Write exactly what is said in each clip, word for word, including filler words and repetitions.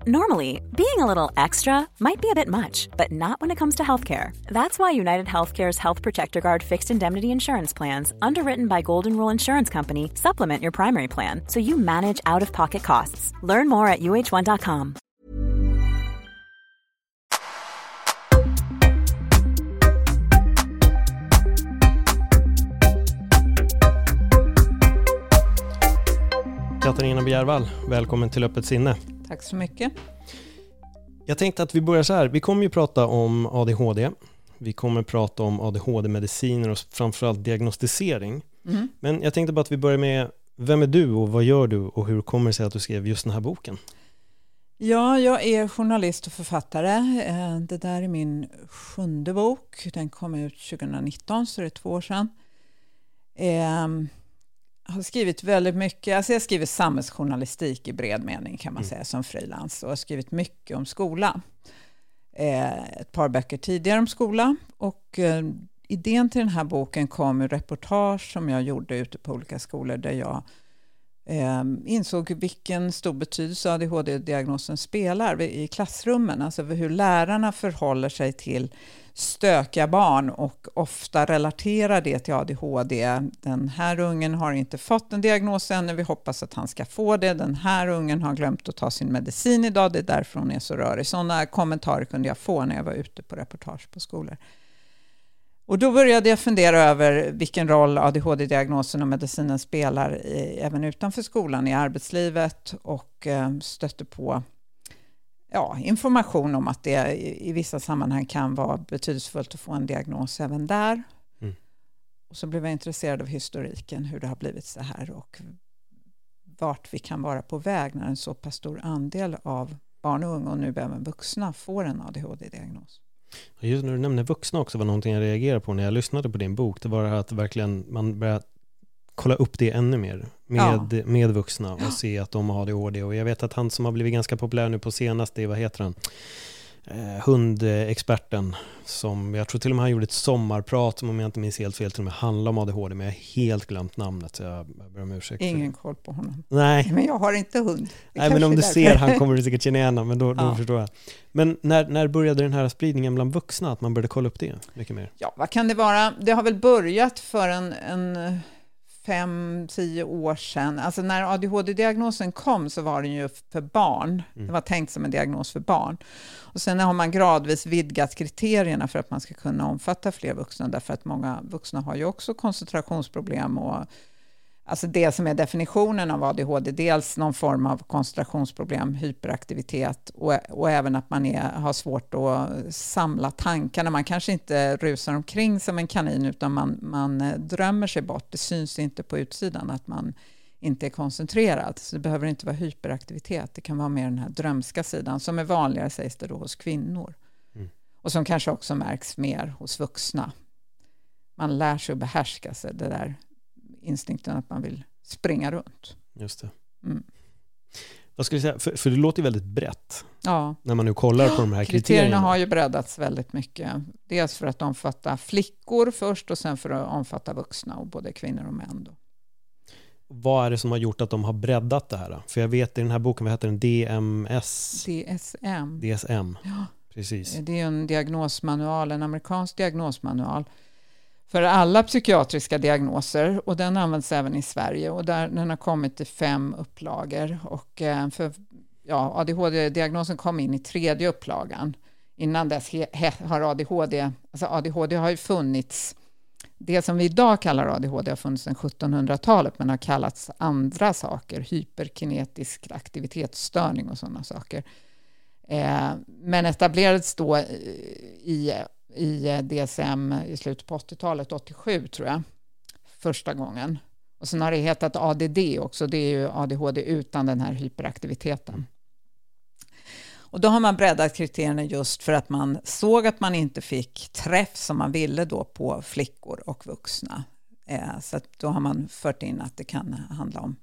Normally, being a little extra might be a bit much, but not when it comes to healthcare. That's why United Healthcare's Health Protector Guard fixed indemnity insurance plans, underwritten by Golden Rule Insurance Company, supplement your primary plan so you manage out-of-pocket costs. Learn more at U H one dot com. Katarina Bjärvall, välkommen till Öppet sinne. Tack så mycket. Jag tänkte att vi börjar så här. Vi kommer ju prata om A D H D. Vi kommer prata om A D H D-mediciner och framförallt diagnostisering. Mm. Men jag tänkte bara att vi börjar med, vem är du och vad gör du och hur kommer det sig att du skrev just den här boken? Ja, jag är journalist och författare. Det där är min sjunde bok. Den kom ut tjugonitton, så det är två år sedan. Jag har skrivit väldigt mycket, alltså jag skriver samhällsjournalistik i bred mening kan man mm. säga som frilans, och har skrivit mycket om skola. Eh, ett par böcker tidigare om skola, och eh, idén till den här boken kom ur reportage som jag gjorde ute på olika skolor där jag eh, insåg vilken stor betydelse A D H D-diagnosen spelar i klassrummen, alltså hur lärarna förhåller sig till stökiga barn och ofta relaterar det till A D H D. Den här ungen har inte fått en diagnos ännu, vi hoppas att han ska få det. Den här ungen har glömt att ta sin medicin idag, det är därför hon är så rörig. Sådana kommentarer kunde jag få när jag var ute på reportage på skolor. Och då började jag fundera över vilken roll A D H D-diagnosen och medicinen spelar i, även utanför skolan, i arbetslivet, och eh, stötte på Ja, information om att det i, i vissa sammanhang kan vara betydelsefullt att få en diagnos även där. Mm. Och så blev jag intresserad av historiken, hur det har blivit så här och vart vi kan vara på väg när en så pass stor andel av barn och unga och nu även vuxna får en A D H D-diagnos. Just när du nämner vuxna också var någonting jag reagerade på när jag lyssnade på din bok. Det var att verkligen man började kolla upp det ännu mer med, ja. med vuxna och ja. se att de har A D H D. Och jag vet att han som har blivit ganska populär nu på senaste, vad heter han? Eh, hundexperten som, jag tror till och med han gjorde ett sommarprat som om jag inte minns helt fel till och med handlar om A D H D, men jag har helt glömt namnet så jag ber om ursäkt. Ingen koll på honom. Nej. Men jag har inte hund. Det Nej, men om du därför. ser han kommer du säkert känna igen honom, men då, då ja. förstår jag. Men när, när började den här spridningen bland vuxna, att man började kolla upp det mycket mer? Ja, vad kan det vara? Det har väl börjat för en... en fem, tio år sedan. Alltså när A D H D-diagnosen kom så var den ju för barn. Mm. Det var tänkt som en diagnos för barn. Och sen har man gradvis vidgat kriterierna för att man ska kunna omfatta fler vuxna. Därför att många vuxna har ju också koncentrationsproblem och alltså det som är definitionen av A D H D, dels någon form av koncentrationsproblem, hyperaktivitet och, och även att man är, har svårt att samla tankarna. Man kanske inte rusar omkring som en kanin utan man, man drömmer sig bort. Det syns inte på utsidan att man inte är koncentrerad. Så det behöver inte vara hyperaktivitet. Det kan vara mer den här drömska sidan som är vanligare, sägs det då, hos kvinnor. Mm. Och som kanske också märks mer hos vuxna. Man lär sig att behärska sig, det där instinkten att man vill springa runt. Just det. Mm. Vad skulle jag säga? För, för det låter ju väldigt brett. Ja. När man nu kollar på de här kriterierna. Kriterierna har ju breddats väldigt mycket. Dels för att omfatta flickor först och sen för att omfatta vuxna och både kvinnor och män då. Vad är det som har gjort att de har breddat det här då? För jag vet i den här boken, vad heter den? D M S? D S M. D S M. Ja. Precis. Det är en diagnosmanual, en amerikansk diagnosmanual för alla psykiatriska diagnoser, och den används även i Sverige, och där, den har kommit i fem upplagor, och för, ja, A D H D-diagnosen kom in i tredje upplagan. Innan dess he, he, har A D H D, alltså A D H D har ju funnits, det som vi idag kallar A D H D har funnits sedan sjuttonhundratalet men har kallats andra saker, hyperkinetisk aktivitetsstörning och sådana saker. Eh, men etablerades då i i D S M i slutet på åttiotalet, åttiosju tror jag, första gången. Och sen har det hetat A D D också, det är ju A D H D utan den här hyperaktiviteten. Och då har man breddat kriterierna just för att man såg att man inte fick träff som man ville då på flickor och vuxna. Eh, så att då har man fört in att det kan handla om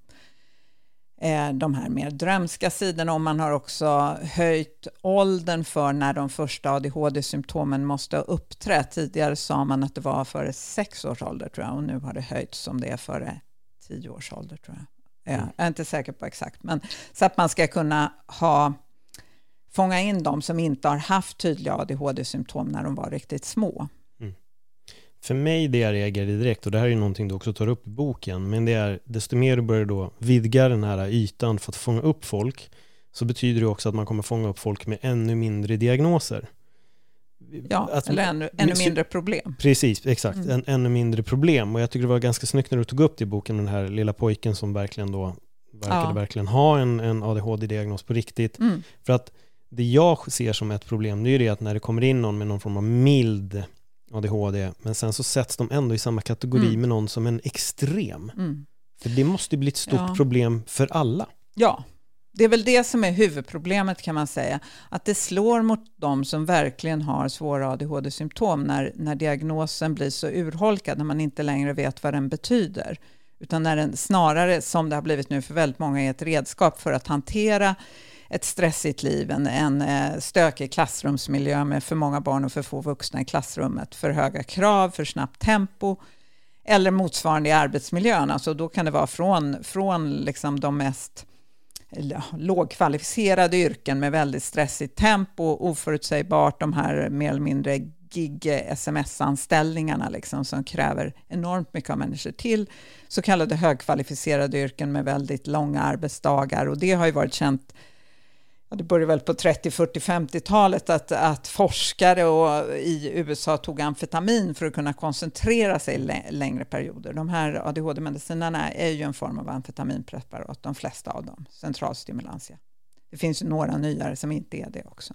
eh, de här mer drömska sidorna, och man har också höjt åldern för när de första A D H D-symptomen måste ha uppträtt. Tidigare sa man att det var före sex års ålder tror jag, och nu har det höjts som det är före tio års ålder tror jag. Mm. Jag är inte säker på exakt, men så att man ska kunna ha fånga in de som inte har haft tydliga A D H D-symptom när de var riktigt små. Mm. För mig det jag reagerade direkt, och det här är någonting du också tar upp i boken, men det är desto mer du börjar då vidga den här ytan för att fånga upp folk, så betyder det också att man kommer fånga upp folk med ännu mindre diagnoser. Ja, att, eller ännu, ännu mindre problem. Precis, exakt. Mm. En, ännu mindre problem. Och jag tycker det var ganska snyggt när du tog upp det i boken, den här lilla pojken som verkligen då verkade ja. verkligen ha en, en A D H D-diagnos på riktigt. Mm. För att det jag ser som ett problem, det är ju det att när det kommer in någon med någon form av mild A D H D, men sen så sätts de ändå i samma kategori mm. med någon som en extrem. Mm. För det måste bli ett stort ja. problem för alla. Ja, det är väl det som är huvudproblemet, kan man säga. Att det slår mot de som verkligen har svåra A D H D-symptom när, när diagnosen blir så urholkad, när man inte längre vet vad den betyder. Utan när den snarare, som det har blivit nu för väldigt många, är ett redskap för att hantera ett stressigt liv, en, en stökig klassrumsmiljö med för många barn och för få vuxna i klassrummet, för höga krav, för snabbt tempo, eller motsvarande i arbetsmiljön. Alltså då kan det vara från, från liksom de mest lågkvalificerade yrken med väldigt stressigt tempo, oförutsägbart, de här mer eller mindre gig-S M S-anställningarna liksom, som kräver enormt mycket av människor, till så kallade högkvalificerade yrken med väldigt långa arbetsdagar. Och det har ju varit känt, ja, det började väl på trettio, fyrtio, femtio-talet att, att forskare och i U S A tog amfetamin för att kunna koncentrera sig lä- längre perioder. De här A D H D-medicinerna är ju en form av amfetaminpreparat, de flesta av dem, centralstimulantia. Det finns ju några nyare som inte är det också.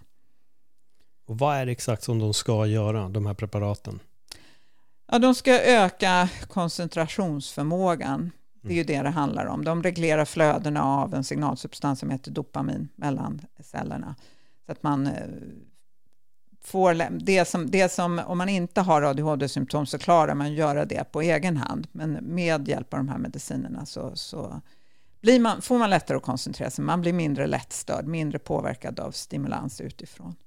Och vad är det exakt som de ska göra, de här preparaten? Ja, de ska öka koncentrationsförmågan. Det är ju det det handlar om. De reglerar flödena av en signalsubstans som heter dopamin mellan cellerna. Så att man får det som, det som, om man inte har A D H D-symptom så klarar man göra det på egen hand. Men med hjälp av de här medicinerna så, så blir man, får man lättare att koncentrera sig. Man blir mindre lättstörd, mindre påverkad av stimulans utifrån.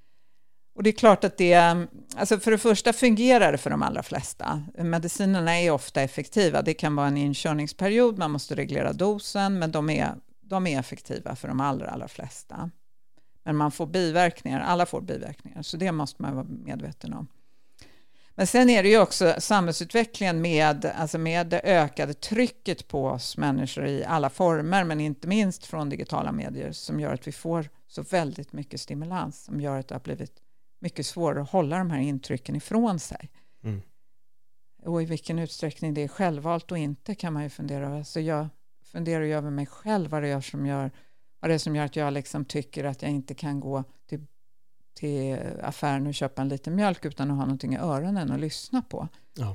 Och det är klart att det, alltså för det första fungerar det för de allra flesta. Medicinerna är ofta effektiva. Det kan vara en inkörningsperiod, man måste reglera dosen, men de är, de är effektiva för de allra, allra flesta. Men man får biverkningar, alla får biverkningar, så det måste man vara medveten om. Men sen är det ju också samhällsutvecklingen med, alltså med det ökade trycket på oss människor i alla former, men inte minst från digitala medier, som gör att vi får så väldigt mycket stimulans, som gör att det har blivit mycket svårare att hålla de här intrycken ifrån sig. Mm. Och i vilken utsträckning det är självvalt och inte, kan man ju fundera över. Så jag funderar ju över mig själv, vad det är som gör, vad det är som gör att jag liksom tycker att jag inte kan gå till, till affären och köpa en liten mjölk utan att ha någonting i öronen och lyssna på. Ja.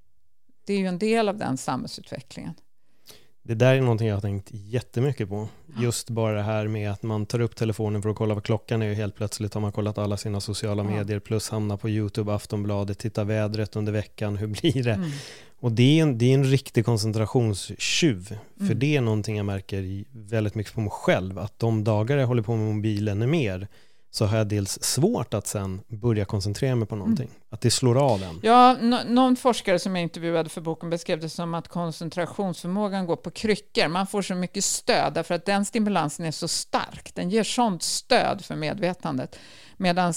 Det är ju en del av den samhällsutvecklingen. Det där är någonting jag har tänkt jättemycket på. Just bara det här med att man tar upp telefonen för att kolla vad klockan är, och helt plötsligt har man kollat alla sina sociala ja. medier, plus hamnar på YouTube, Aftonbladet, titta vädret under veckan, hur blir det? Mm. Och det är, en, det är en riktig koncentrationstjuv. För mm. det är någonting jag märker väldigt mycket på mig själv, att de dagar jag håller på med mobilen är mer, så har jag dels svårt att sen börja koncentrera mig på någonting. Mm. Att det slår av en. Ja, no- någon forskare som jag intervjuade för boken beskrev det som att koncentrationsförmågan går på kryckor. Man får så mycket stöd därför att den stimulansen är så stark. Den ger sånt stöd för medvetandet. Medan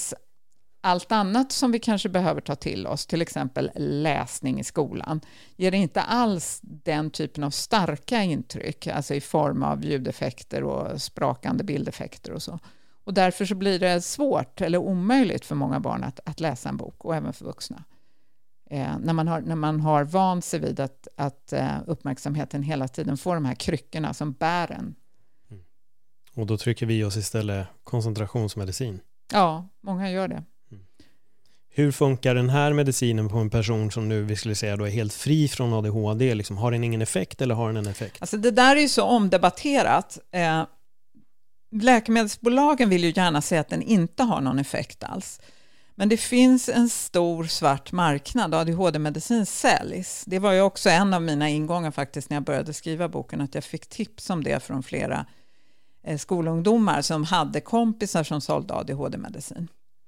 allt annat som vi kanske behöver ta till oss, till exempel läsning i skolan, ger inte alls den typen av starka intryck, alltså i form av ljudeffekter och sprakande bildeffekter och så. Och därför så blir det svårt eller omöjligt för många barn att, att läsa en bok, och även för vuxna. Eh, när, man har, när man har vant sig vid att, att eh, uppmärksamheten hela tiden får de här kryckorna som bär en. Mm. Och då trycker vi oss istället koncentrationsmedicin. Ja, många gör det. Mm. Hur funkar den här medicinen på en person som nu, vi skulle säga, då är helt fri från A D H D? Liksom, har den ingen effekt eller har den en effekt? Alltså det där är ju så omdebatterat. Eh, Läkemedelsbolagen vill ju gärna säga att den inte har någon effekt alls. Men det finns en stor svart marknad. A D H D-medicin säljs. Det var ju också en av mina ingångar faktiskt när jag började skriva boken, att jag fick tips om det från flera eh, skolungdomar som hade kompisar som sålde A D H D-medicin.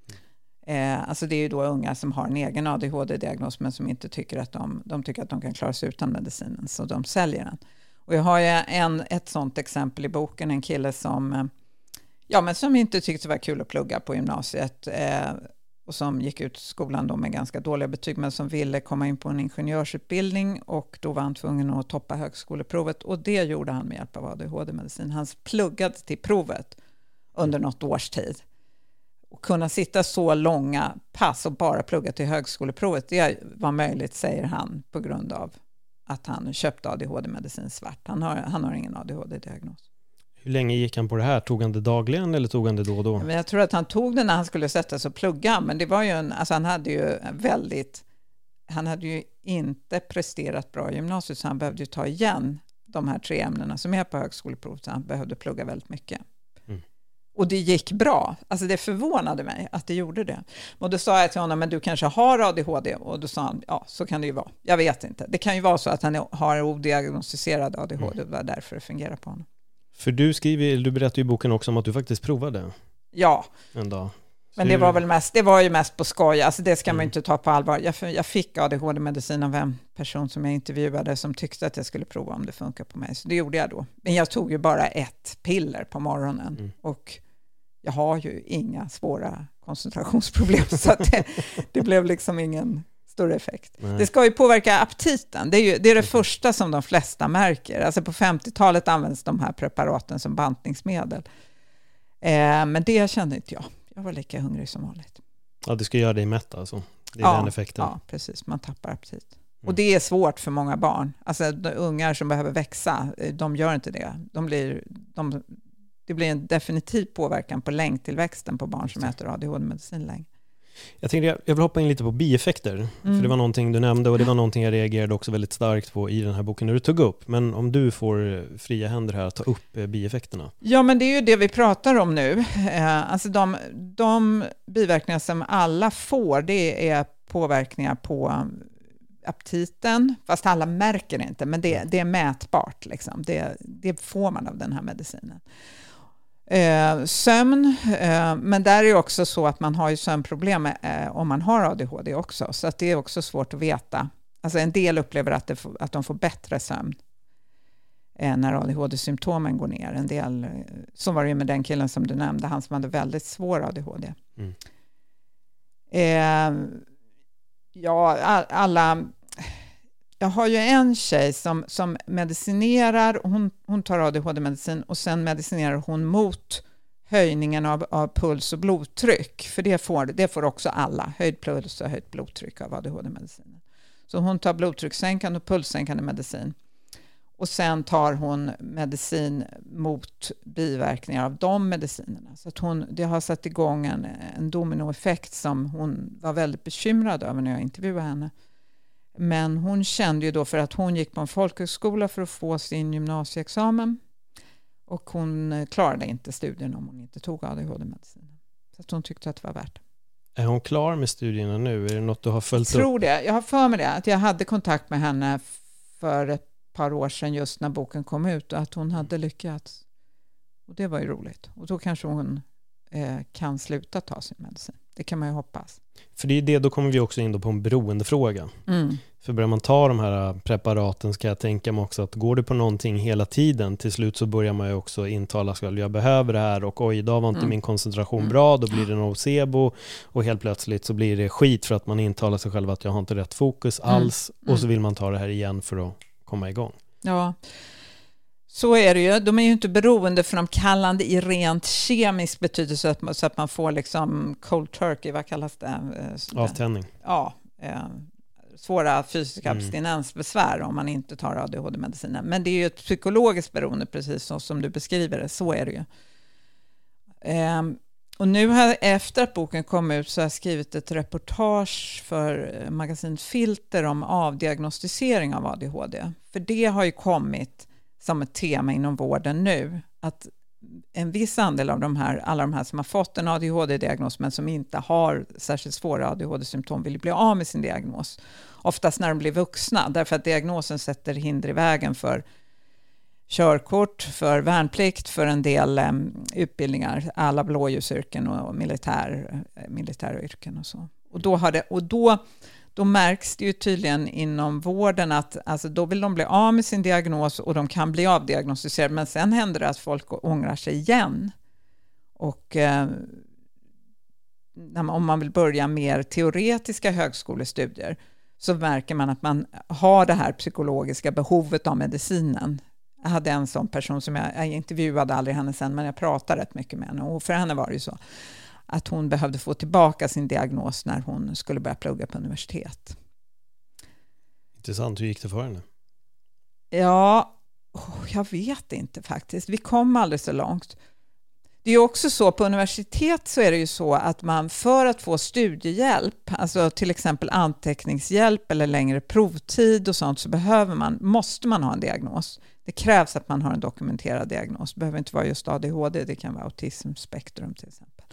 Eh, alltså det är ju då unga som har en egen A D H D-diagnos men som inte tycker att de, de tycker att de kan klara sig utan medicinen, så de säljer den. Och jag har ju en, ett sånt exempel i boken, en kille som Ja, men som inte tyckte det var kul att plugga på gymnasiet eh, och som gick ut skolan då med ganska dåliga betyg, men som ville komma in på en ingenjörsutbildning, och då var han tvungen att toppa högskoleprovet, och det gjorde han med hjälp av A D H D-medicin. Han pluggade till provet under något års tid. Och kunna sitta så långa pass och bara plugga till högskoleprovet, det var möjligt, säger han, på grund av att han köpte A D H D-medicin svart. Han har, han har ingen A D H D-diagnos. Hur länge gick han på det här? Tog han det dagligen eller tog han det då och då? Men jag tror att han tog det när han skulle sätta sig och plugga, men det var ju en, alltså han hade ju väldigt, han hade ju inte presterat bra i gymnasiet, så han behövde ju ta igen de här tre ämnena som är på högskoleprovet, så han behövde plugga väldigt mycket. Mm. Och det gick bra. Alltså det förvånade mig att det gjorde det. Och då sa jag till honom, men du kanske har A D H D? Och då sa han, ja, så kan det ju vara. Jag vet inte. Det kan ju vara så att han har odiagnostiserad A D H D, och det var därför det fungerar på honom. För du skriver, du berättar i boken också om att du faktiskt provade. Ja. En dag. Men det var väl mest, det var ju mest på skoj. Alltså det ska mm. man inte ta på allvar. Jag, jag fick A D H D-medicin av en person som jag intervjuade som tyckte att jag skulle prova om det funkar på mig. Så det gjorde jag då. Men jag tog ju bara ett piller på morgonen. Mm. Och jag har ju inga svåra koncentrationsproblem. Så att det, det blev liksom ingen större effekt. Nej. Det ska ju påverka aptiten. Det är, ju, det är det första som de flesta märker. Alltså på femtiotalet används de här preparaten som bantningsmedel. Eh, men det kände inte jag. Jag var lika hungrig som vanligt. Ja, det ska göra dig mätt alltså. Det är ja, den effekten. Ja, precis. Man tappar aptit. Mm. Och det är svårt för många barn. Alltså de ungar som behöver växa, de gör inte det. De blir, de, det blir en definitiv påverkan på längdtillväxten på barn som äter A D H D-medicin länge. Jag tänkte jag vill hoppa in lite på bieffekter. Mm. För det var någonting du nämnde, och det var någonting jag reagerade också väldigt starkt på i den här boken när du tog upp. Men om du får fria händer här att ta upp bieffekterna. Ja, men det är ju det vi pratar om nu. Eh, alltså de, de biverkningar som alla får, det är påverkningar på aptiten. Fast alla märker det inte, men det, det är mätbart. Liksom. Det, det får man av den här medicinen. Eh, sömn, eh, men där är det också så att man har ju sömnproblem eh, om man har A D H D också, så att det är också svårt att veta. Alltså en del upplever att, det får, att de får bättre sömn eh, när A D H D-symptomen går ner. En del, så var det ju med den killen som du nämnde, han som hade väldigt svår A D H D. Mm. Eh, ja, alla... Jag har ju en tjej som, som medicinerar, hon, hon tar A D H D-medicin och sen medicinerar hon mot höjningen av, av puls och blodtryck. För det får, det får också alla, höjd puls och höjt blodtryck av A D H D-medicinen. Så hon tar blodtryckssänkande och pulssänkande medicin. Och sen tar hon medicin mot biverkningar av de medicinerna. Så att hon, det har satt igång en, en dominoeffekt som hon var väldigt bekymrad över när jag intervjuade henne. Men hon kände ju då, för att hon gick på en folkhögskola för att få sin gymnasieexamen, och hon klarade inte studien om hon inte tog A D H D-medicin. Så att hon tyckte att det var värt. Är hon klar med studierna nu? Är det något du har följt upp? Jag tror det. Jag har för mig det. Att jag hade kontakt med henne för ett par år sedan just när boken kom ut, och att hon hade lyckats. Och det var ju roligt. Och då kanske hon eh, kan sluta ta sin medicin. Det kan man ju hoppas. För det är det, då kommer vi också in då på en beroendefråga. Mm. För börjar man ta de här preparaten, ska jag tänka mig också att går det på någonting hela tiden, till slut så börjar man ju också intala sig själv, jag behöver det här, och oj, idag var inte mm. min koncentration mm. bra, då blir det nocebo, och helt plötsligt så blir det skit för att man intalar sig själv att jag har inte rätt fokus alls, mm. och så vill man ta det här igen för att komma igång. Ja, så är det ju. De är ju inte beroendeframkallande i rent kemisk betydelse, så att man får liksom cold turkey, vad kallas det? Avtändning. Ja, eh, svåra fysiska mm. abstinensbesvär om man inte tar A D H D-medicinen. Men det är ju ett psykologiskt beroende, precis så som du beskriver det. Så är det ju. Eh, och nu här, efter att boken kom ut, så har jag skrivit ett reportage för magasin Filter om avdiagnostisering av A D H D. För det har ju kommit som ett tema inom vården nu, att en viss andel av de här, alla de här som har fått en A D H D-diagnos men som inte har särskilt svåra A D H D-symptom vill bli av med sin diagnos. Oftast när de blir vuxna, därför att diagnosen sätter hinder i vägen för körkort, för värnplikt, för en del um, utbildningar, alla blåljusyrken och militär, militäryrken och så. Och då har det, och då Då märks det ju tydligen inom vården att alltså, då vill de bli av med sin diagnos och de kan bli avdiagnostiserade, men sen händer det att folk ångrar sig igen Och eh, när man, om man vill börja mer teoretiska högskolestudier så märker man att man har det här psykologiska behovet av medicinen. Jag hade en sån person som jag, jag intervjuade aldrig henne sen, men jag pratade rätt mycket med henne. Och för henne var det ju så att hon behövde få tillbaka sin diagnos när hon skulle börja plugga på universitet. Intressant, hur gick det för henne? Ja, oh, jag vet inte faktiskt. Vi kom aldrig så långt. Det är ju också så, på universitet så är det ju så att man för att få studiehjälp, alltså till exempel anteckningshjälp eller längre provtid och sånt, så behöver man, måste man ha en diagnos. Det krävs att man har en dokumenterad diagnos. Det behöver inte vara just A D H D, det kan vara autismspektrum till exempel.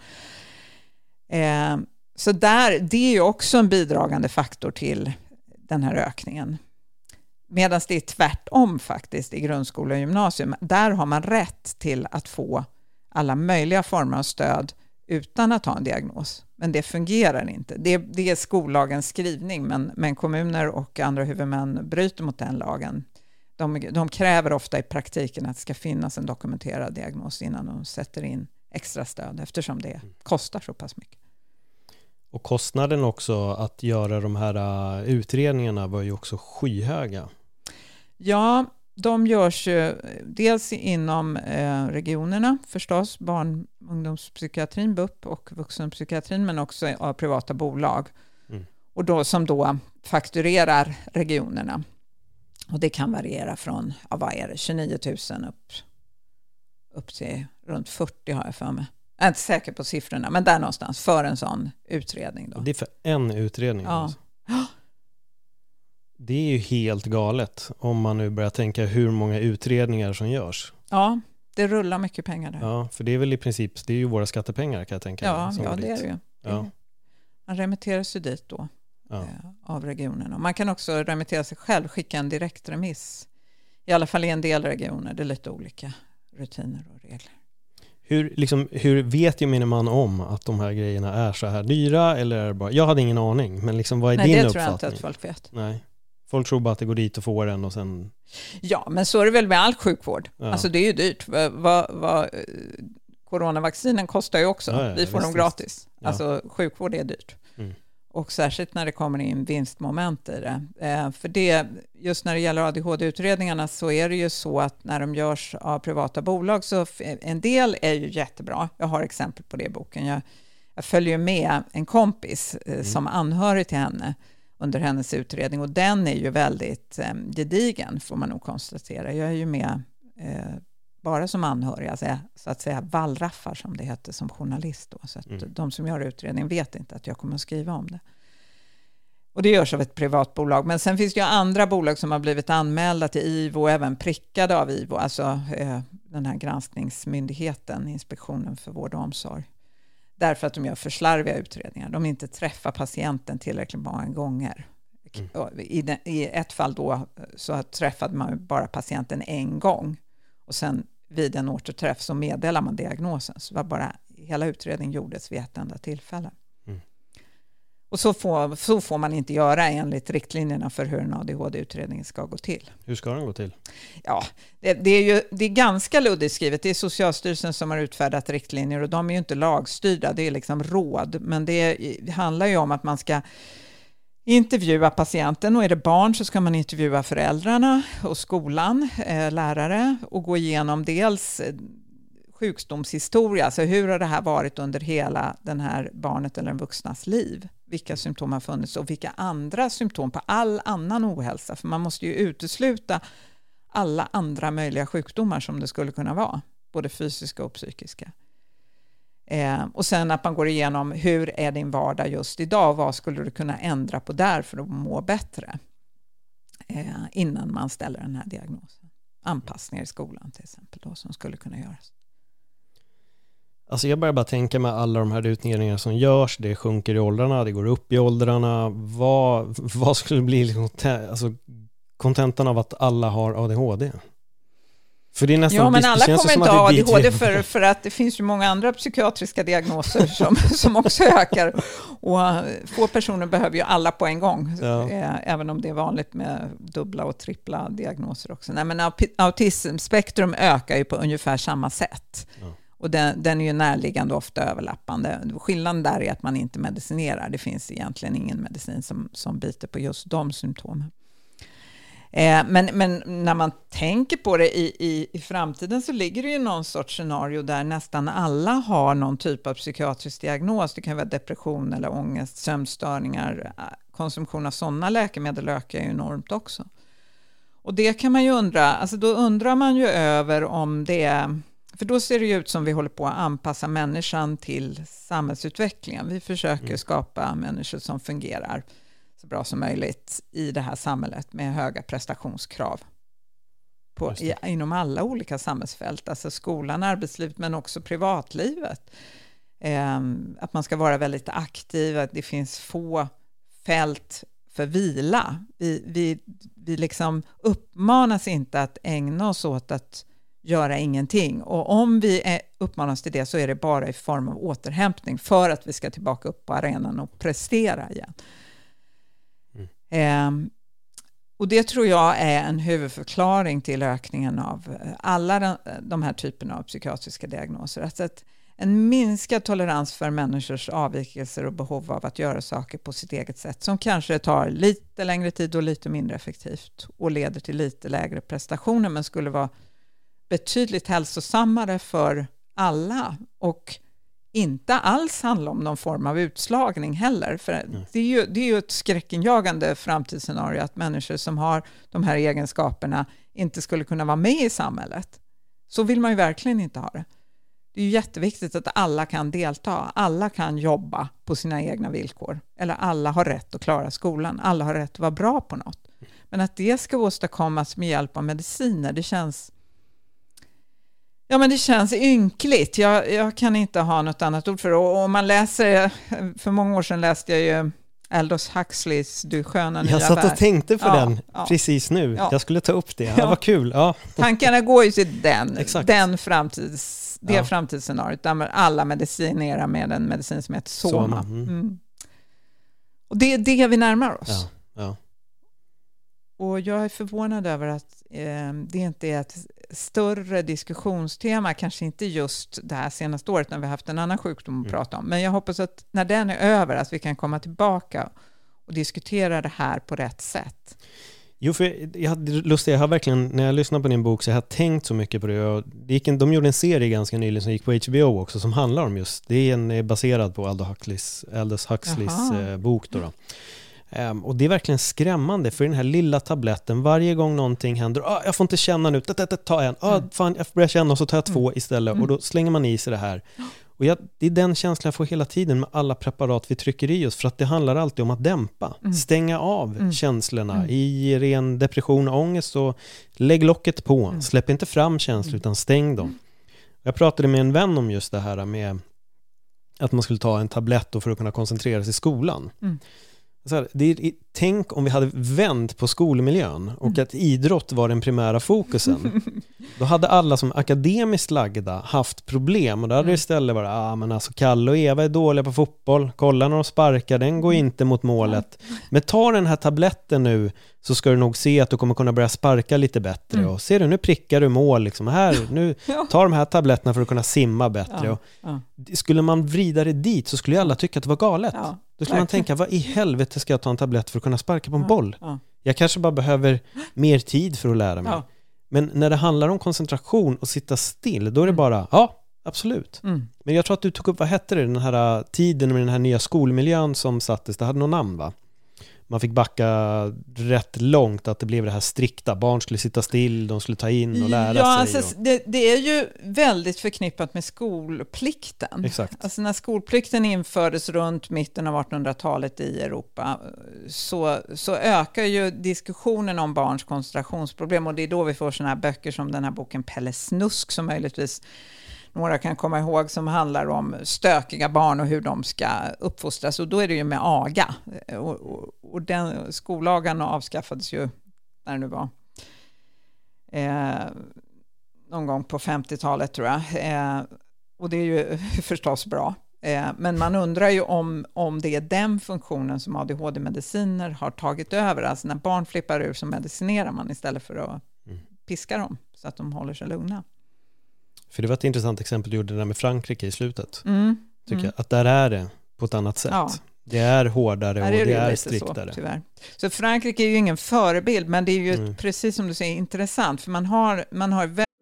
Eh, så där, det är ju också en bidragande faktor till den här ökningen. Medan det är tvärtom faktiskt i grundskola och gymnasium. Där har man rätt till att få alla möjliga former av stöd utan att ha en diagnos. Men det fungerar inte. Det, det är skollagens skrivning, men, men kommuner och andra huvudmän bryter mot den lagen. De, de kräver ofta i praktiken att det ska finnas en dokumenterad diagnos innan de sätter in extra stöd, eftersom det kostar så pass mycket. Och kostnaden också att göra de här utredningarna var ju också skyhöga. Ja, de görs ju dels inom eh, regionerna förstås, barn- och ungdomspsykiatrin, B U P, och vuxenpsykiatrin, men också av privata bolag. Mm. Och då, som då fakturerar regionerna. Och det kan variera från, ja, vad är det, tjugonio tusen upp, upp till runt fyrtio har jag för mig. Jag är inte säker på siffrorna, men där någonstans för en sån utredning. Då. Det är för en utredning? Ja. Alltså. Det är ju helt galet om man nu börjar tänka hur många utredningar som görs. Ja, det rullar mycket pengar där. Ja, för det är väl i princip, det är ju våra skattepengar kan jag tänka. Ja, ja det är det ju. Ja. Man remitteras ju dit då ja. eh, av regionen. Och man kan också remittera sig själv, skicka en direktremiss. I alla fall i en del regioner, det är lite olika rutiner och regler. Hur, liksom, hur vet ju min man om att de här grejerna är så här dyra? Eller är det bara, jag hade ingen aning, men liksom, vad är Nej, din det uppfattning? tror jag inte att folk vet. Nej. Folk tror bara att det går dit och får den och sen... Ja, men så är det väl med all sjukvård. Ja. Alltså det är ju dyrt. Vad, vad, coronavaccinen kostar ju också. Ja, ja, Vi får visst, dem gratis. Ja. Alltså sjukvård är dyrt. Mm. Och särskilt när det kommer in vinstmoment i det. Eh, för det, just när det gäller A D H D-utredningarna så är det ju så att när de görs av privata bolag så en del är ju jättebra. Jag har exempel på det i boken. Jag, jag följer med en kompis eh, mm. som anhörig till henne under hennes utredning, och den är ju väldigt eh, gedigen får man nog konstatera. Jag är ju med eh, bara som anhörig, alltså, så att säga vallraffar som det heter som journalist då, så att mm. de som gör utredningen vet inte att jag kommer att skriva om det. Och det görs av ett privatbolag, men sen finns det ju andra bolag som har blivit anmälda till I V O och även prickade av I V O, alltså eh, den här granskningsmyndigheten, Inspektionen för vård och omsorg. Därför att de gör för slarviga utredningar. De inte träffar patienten tillräckligt många gånger. Mm. I, de, I ett fall då så träffade man bara patienten en gång. Och sen vid en återträff så meddelar man diagnosen. Så var bara, hela utredningen gjordes vid ett enda tillfälle. Mm. Och så får, så får man inte göra enligt riktlinjerna för hur en A D H D-utredning ska gå till. Hur ska den gå till? Ja, det, det är ju det är ganska luddigt skrivet. Det är Socialstyrelsen som har utfärdat riktlinjer och de är ju inte lagstyrda. Det är liksom råd. Men det, det handlar ju om att man ska intervjua patienten, och är det barn så ska man intervjua föräldrarna och skolan, eh, lärare, och gå igenom dels eh, sjukdomshistoria, alltså hur har det här varit under hela den här barnet eller den vuxnas liv, vilka symptom har funnits och vilka andra symptom på all annan ohälsa, för man måste ju utesluta alla andra möjliga sjukdomar som det skulle kunna vara, både fysiska och psykiska. Eh, och sen att man går igenom hur är din vardag just idag, vad skulle du kunna ändra på där för att må bättre eh, innan man ställer den här diagnosen. Anpassningar i skolan till exempel då, som skulle kunna göras. Alltså jag börjar bara tänka med alla de här utredningarna som görs, det sjunker i åldrarna, det går upp i åldrarna. Vad, vad skulle bli liksom, alltså, kontentan av att alla har A D H D? För det är nästan, ja, men alla kommer inte ha A D H D för, för att det finns ju många andra psykiatriska diagnoser som, som också ökar. Och få personer behöver ju alla på en gång. Ja. Även om det är vanligt med dubbla och trippla diagnoser också. Nej, men autismspektrum ökar ju på ungefär samma sätt. Ja. Och den, den är ju närliggande, ofta överlappande. Skillnaden där är att man inte medicinerar. Det finns egentligen ingen medicin som, som biter på just de symptomen. Eh, men, men när man tänker på det i, i, i framtiden så ligger det ju någon sorts scenario där nästan alla har någon typ av psykiatrisk diagnos. Det kan vara depression eller ångest, sömnstörningar. Konsumtion av sådana läkemedel ökar ju enormt också. Och det kan man ju undra, alltså då undrar man ju över om det är, för då ser det ju ut som vi håller på att anpassa människan till samhällsutvecklingen. Vi försöker mm. skapa människor som fungerar så bra som möjligt i det här samhället med höga prestationskrav på, i, inom alla olika samhällsfält, alltså skolan, arbetslivet men också privatlivet. Eh, att man ska vara väldigt aktiv, att det finns få fält för vila. Vi, vi, vi liksom uppmanas inte att ägna oss åt att göra ingenting. Och om vi är, uppmanas till det så är det bara i form av återhämtning för att vi ska tillbaka upp på arenan och prestera igen. Mm. Eh, och det tror jag är en huvudförklaring till ökningen av alla de, de här typerna av psykiatriska diagnoser. Alltså att en minskad tolerans för människors avvikelser och behov av att göra saker på sitt eget sätt som kanske tar lite längre tid och lite mindre effektivt och leder till lite lägre prestationer men skulle vara betydligt hälsosammare för alla och inte alls handla om någon form av utslagning heller. För mm. det är ju, det är ju ett skräckinjagande framtidsscenario att människor som har de här egenskaperna inte skulle kunna vara med i samhället. Så vill man ju verkligen inte ha det. Det är ju jätteviktigt att alla kan delta. Alla kan jobba på sina egna villkor. Eller alla har rätt att klara skolan. Alla har rätt att vara bra på något. Men att det ska åstadkommas med hjälp av mediciner, det känns... Ja, men det känns ynkligt. Jag, jag kan inte ha något annat ord för det. Och om man läser... För många år sedan läste jag ju Aldous Huxleys Du sköna nya värld. Jag satt och tänkte på ja, den ja. precis nu. Ja. Jag skulle ta upp det. Ja, ja. Vad kul. Ja. Tankarna går ju till den. Exakt. Den framtids... Det ja. framtidsscenariot där alla medicinerar med en medicin som heter Soma. Soma. Mm. Mm. Och det är det vi närmar oss. Ja. Ja. Och jag är förvånad över att eh, det inte är ett större diskussionstema, kanske inte just det här senaste året när vi har haft en annan sjukdom att mm. prata om. Men jag hoppas att när den är över att vi kan komma tillbaka och diskutera det här på rätt sätt. Jo, för jag hade lust, jag har verkligen, när jag lyssnade på din bok så jag har tänkt så mycket på det. Och det gick en, de gjorde en serie ganska nyligen som gick på H B O också som handlar om just, det är, en, är baserad på Aldous Huxleys, Aldous Huxleys eh, bok då. då. Um, och det är verkligen skrämmande för den här lilla tabletten, varje gång någonting händer, ah, jag får inte känna nu, ta, ta, ta, ta en, ah, fan, jag börjar känna och så tar jag två istället mm. och då slänger man i sig det här. Och jag, det är den känslan jag får hela tiden med alla preparat vi trycker i oss, för att det handlar alltid om att dämpa, mm. stänga av mm. känslorna mm. i ren depression och ångest, och lägg locket på, mm. släpp inte fram känslor utan stäng dem. Jag pratade med en vän om just det här med att man skulle ta en tablett för att kunna koncentrera sig i skolan. Mm. Så här, det är, tänk om vi hade vänt på skolmiljön och mm. att idrott var den primära fokusen. Då hade alla som akademiskt lagda haft problem, och då hade det istället varit ah, men alltså Kalle och Eva är dåliga på fotboll, kolla när de sparkar, den går inte mot målet. Men ta den här tabletten nu så ska du nog se att du kommer kunna börja sparka lite bättre. Mm. Och ser du, nu prickar du mål liksom. Här, nu ta de här tabletterna för att kunna simma bättre. Ja. Och Ja. skulle man vrida det dit så skulle alla tycka att det var galet. Ja. Då skulle man tänka, vad i helvete ska jag ta en tablett för att kunna sparka på en ja. boll? Ja. Jag kanske bara behöver mer tid för att lära mig. Ja. Men när det handlar om koncentration och sitta still, då är det bara, ja, absolut. Mm. Men jag tror att du tog upp, vad hette det, den här tiden med den här nya skolmiljön som sattes, det hade någon namn va? Man fick backa rätt långt, att det blev det här strikta. Barn skulle sitta still, de skulle ta in och lära ja, sig. Alltså, och... det, det är ju väldigt förknippat med skolplikten. Exakt. Alltså när skolplikten infördes runt mitten av artonhundratalet i Europa så, så ökar ju diskussionen om barns koncentrationsproblem, och det är då vi får såna här böcker som den här boken Pelle Snusk som möjligtvis några kan komma ihåg, som handlar om stökiga barn och hur de ska uppfostras. Och då är det ju med aga. Och, och, och den skollagen avskaffades ju när det nu var. Eh, någon gång på femtiotalet tror jag. Eh, och det är ju förstås bra. Eh, men man undrar ju om, om det är den funktionen som A D H D-mediciner har tagit över. Alltså när barn flippar ur så medicinerar man istället för att mm. piska dem så att de håller sig lugna. För det var ett intressant exempel du gjorde där med Frankrike i slutet. Mm. Tycker Mm. jag. Att där är det på ett annat sätt. Ja. Det är hårdare och är det, det är lite striktare. Så, tyvärr. Så Frankrike är ju ingen förebild, men det är ju Mm. precis som du säger intressant. För man har, man har vä-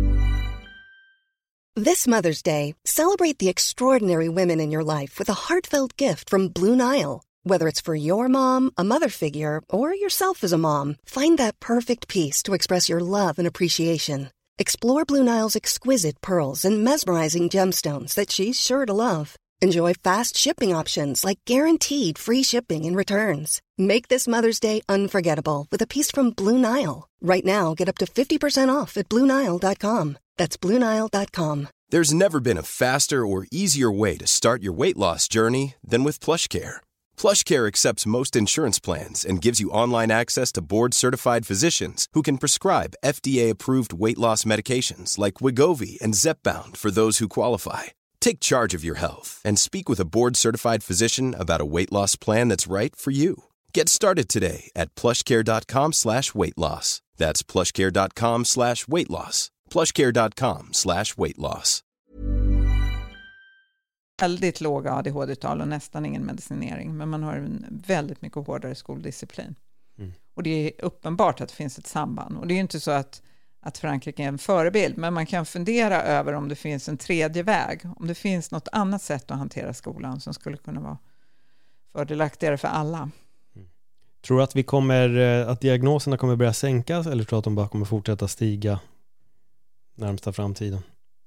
This Mother's Day, celebrate the extraordinary women in your life with a heartfelt gift from Blue Nile. Whether it's for your mom, a mother figure, or yourself as a mom, find that perfect piece to express your love and appreciation. Explore Blue Nile's exquisite pearls and mesmerizing gemstones that she's sure to love. Enjoy fast shipping options like guaranteed free shipping and returns. Make this Mother's Day unforgettable with a piece from Blue Nile. Right now, get up to fifty percent off at blue nile dot com. That's blue nile dot com. There's never been a faster or easier way to start your weight loss journey than with PlushCare. PlushCare accepts most insurance plans and gives you online access to board-certified physicians who can prescribe F D A-approved weight loss medications like Wegovy and Zepbound for those who qualify. Take charge of your health and speak with a board-certified physician about a weight loss plan that's right for you. Get started today at plushcare.com slash weight loss. That's plushcare.com slash weight loss. plushcare.com slash weight loss. väldigt låga A D H D-tal och nästan ingen medicinering, men man har en väldigt mycket hårdare skoldisciplin. Mm. Och det är uppenbart att det finns ett samband. Och det är ju inte så att, att Frankrike är en förebild, men man kan fundera över om det finns en tredje väg, om det finns något annat sätt att hantera skolan som skulle kunna vara fördelaktigare för alla. Mm. Tror du att vi kommer, att diagnoserna kommer börja sänkas, eller tror du att de bara kommer fortsätta stiga närmsta framtiden?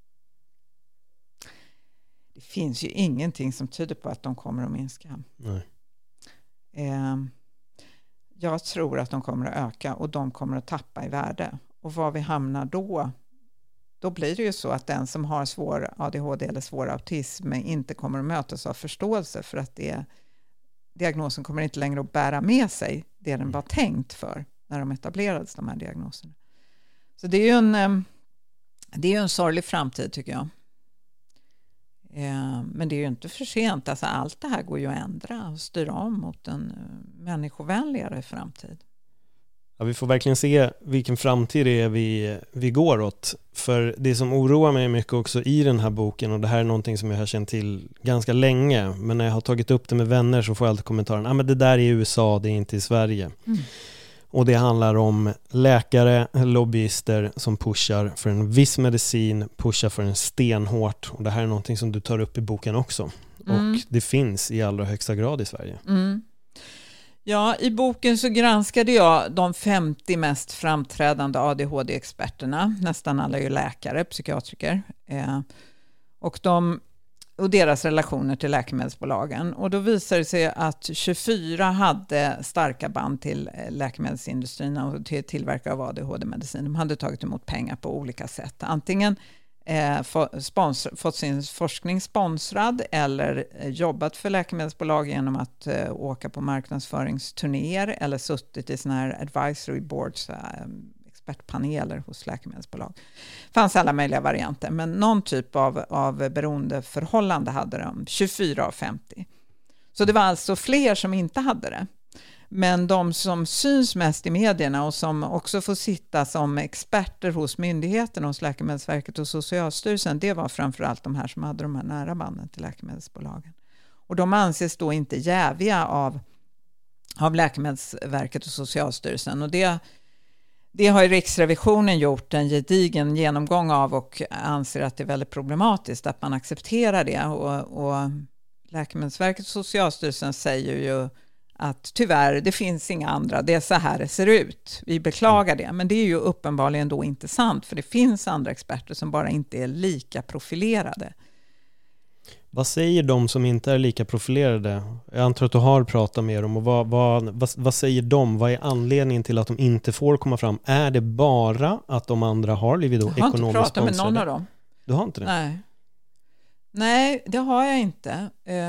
Det finns ju ingenting som tyder på att de kommer att minska. Nej. Eh, jag tror att de kommer att öka och de kommer att tappa i värde. Och var vi hamnar då, då blir det ju så att den som har svår A D H D eller svår autism inte kommer att mötas av förståelse, för att det, diagnosen kommer inte längre att bära med sig det den var tänkt för när de etablerades, de här diagnoserna. Så det är ju en, det är ju en sorglig framtid, tycker jag. Men det är ju inte för sent. Alltså, allt det här går ju att ändra och styra om mot en människovänligare framtid. Ja, vi får verkligen se vilken framtid det är vi, vi går åt. För det som oroar mig mycket också i den här boken, och det här är någonting som jag har känt till ganska länge, men när jag har tagit upp det med vänner så får jag alltid kommentaren: ah, men det där är i U S A, det är inte i Sverige. Mm. Och det handlar om läkare, lobbyister som pushar för en viss medicin, pushar för en stenhårt. Och det här är någonting som du tar upp i boken också. Mm. Och det finns i allra högsta grad i Sverige. Mm. Ja, i boken så granskade jag de femtio mest framträdande A D H D-experterna. Nästan alla är ju läkare, psykiatriker. Eh, och de... och deras relationer till läkemedelsbolagen. Och då visade det sig att tjugofyra hade starka band till läkemedelsindustrin och till tillverkare av A D H D-medicin. De hade tagit emot pengar på olika sätt. Antingen eh, få, sponsor, fått sin forskning sponsrad eller eh, jobbat för läkemedelsbolag genom att eh, åka på marknadsföringsturnéer eller suttit i såna här advisory boards, eh, expertpaneler hos läkemedelsbolag. Det fanns alla möjliga varianter, men någon typ av, av beroendeförhållande hade de, tjugofyra av femtio. Så det var alltså fler som inte hade det. Men de som syns mest i medierna och som också får sitta som experter hos myndigheterna, hos Läkemedelsverket och Socialstyrelsen, det var framförallt de här som hade de här nära banden till läkemedelsbolagen. Och de anses då inte jäviga av, av Läkemedelsverket och Socialstyrelsen, och det Det har ju Riksrevisionen gjort en gedigen genomgång av och anser att det är väldigt problematiskt att man accepterar det. Och, och Läkemedelsverket och Socialstyrelsen säger ju att tyvärr, det finns inga andra, det är så här det ser ut. Vi beklagar det, men det är ju uppenbarligen då inte sant, för det finns andra experter som bara inte är lika profilerade. Vad säger de som inte är lika profilerade? Jag antar att du har pratat med dem. Och vad, vad, vad, vad säger de? Vad är anledningen till att de inte får komma fram? Är det bara att de andra har blivit då ekonomiskt sponsrade? Jag har inte pratat med någon av dem. Du har inte det? Nej, Nej det har jag inte.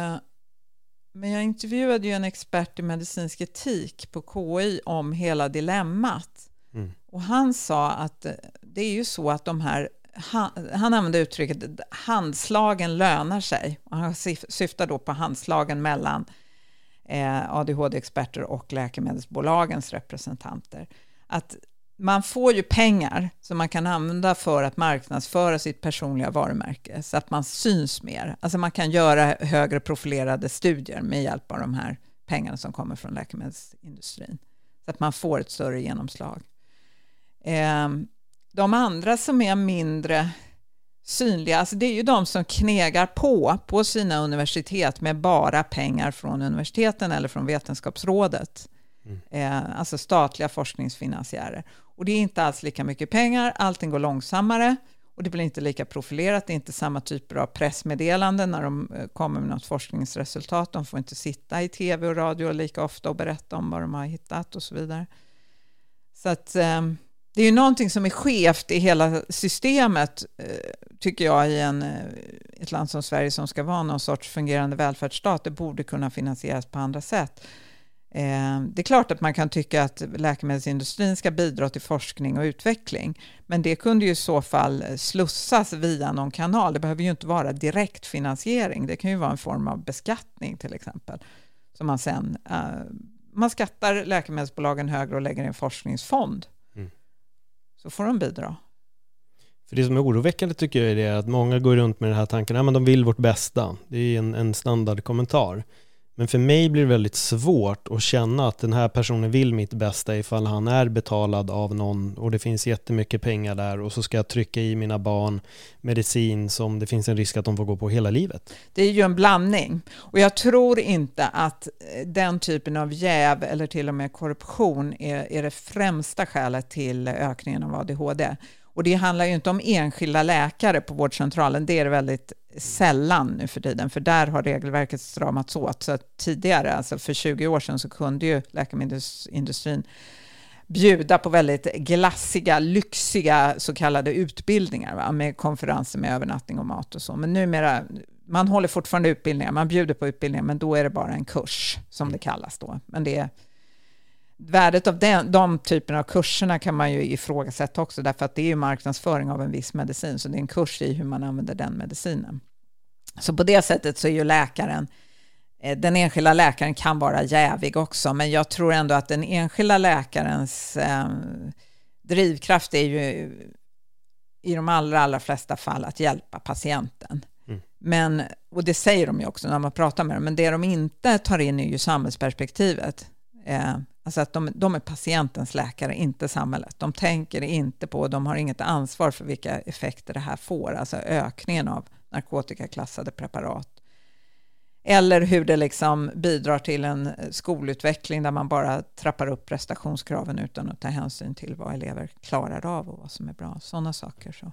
Men jag intervjuade ju en expert i medicinsk etik på K I om hela dilemmat. Mm. Och han sa att det är ju så att de här Han, han använde uttrycket handslagen lönar sig. Och han syftar då på handslagen mellan eh, A D H D-experter och läkemedelsbolagens representanter. Att man får ju pengar som man kan använda för att marknadsföra sitt personliga varumärke så att man syns mer. Alltså man kan göra högre profilerade studier med hjälp av de här pengarna som kommer från läkemedelsindustrin. Så att man får ett större genomslag. Eh, de andra som är mindre synliga, alltså det är ju de som knegar på på sina universitet med bara pengar från universiteten eller från Vetenskapsrådet. Mm. Eh, alltså statliga forskningsfinansiärer. Och det är inte alls lika mycket pengar, allting går långsammare och det blir inte lika profilerat, det är inte samma typer av pressmeddelanden när de kommer med något forskningsresultat. De får inte sitta i tv och radio lika ofta och berätta om vad de har hittat och så vidare. Så att eh, det är ju någonting som är skevt i hela systemet, eh, tycker jag, i en, ett land som Sverige som ska vara någon sorts fungerande välfärdsstat. Det borde kunna finansieras på andra sätt. Eh, det är klart att man kan tycka att läkemedelsindustrin ska bidra till forskning och utveckling, men det kunde ju i så fall slussas via någon kanal. Det behöver ju inte vara direkt finansiering. Det kan ju vara en form av beskattning till exempel. Så man sen eh, man skattar läkemedelsbolagen högre och lägger i en forskningsfond. Mm. Så får de bidra. För det som är oroväckande tycker jag är det att många går runt med den här tanken att ja, de vill vårt bästa. Det är en, en standardkommentar. Men för mig blir det väldigt svårt att känna att den här personen vill mitt bästa ifall han är betalad av någon och det finns jättemycket pengar där och så ska jag trycka i mina barn medicin som det finns en risk att de får gå på hela livet. Det är ju en blandning och jag tror inte att den typen av jäv eller till och med korruption är, är det främsta skälet till ökningen av A D H D. Och det handlar ju inte om enskilda läkare på vårdcentralen. Det är väldigt sällan nu för tiden. För där har regelverket stramats åt. Så att tidigare, alltså för tjugo år sedan, så kunde ju läkemedelsindustrin bjuda på väldigt glassiga, lyxiga så kallade utbildningar. Va? Med konferenser med övernattning och mat och så. Men numera, man håller fortfarande utbildningar. Man bjuder på utbildningar, men då är det bara en kurs som det kallas då. Men det är... Värdet av den, de typerna av kurserna kan man ju ifrågasätta också, därför att det är ju marknadsföring av en viss medicin, så det är en kurs i hur man använder den medicinen. Så på det sättet så är ju läkaren, den enskilda läkaren kan vara jävig också, men jag tror ändå att den enskilda läkarens eh, drivkraft är ju i de allra, allra flesta fall att hjälpa patienten. Mm. Men, och det säger de ju också när man pratar med dem, men det de inte tar in är ju samhällsperspektivet. Eh, alltså att de, de är patientens läkare, inte samhället. De tänker inte på, de har inget ansvar för vilka effekter det här får. Alltså ökningen av narkotikaklassade preparat. Eller hur det liksom bidrar till en skolutveckling där man bara trappar upp prestationskraven utan att ta hänsyn till vad elever klarar av och vad som är bra. Sådana saker. Så.